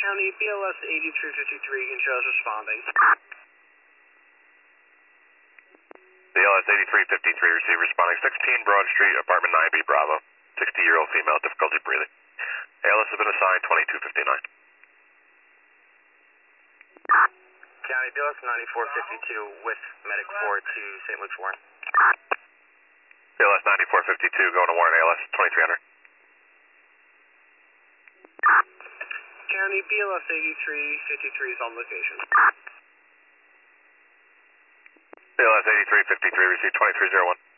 County, BLS 8353, can show us responding. BLS 8353, receive responding 16 Broad Street, apartment 9B, Bravo. 60-year-old female, difficulty breathing. ALS has been assigned 2259. County, BLS 9452 with Medic 4 to St. Luke's Warren. BLS 9452, going to Warren, ALS 2300. County, BLS 8353 is on location. BLS 8353, receive 2301.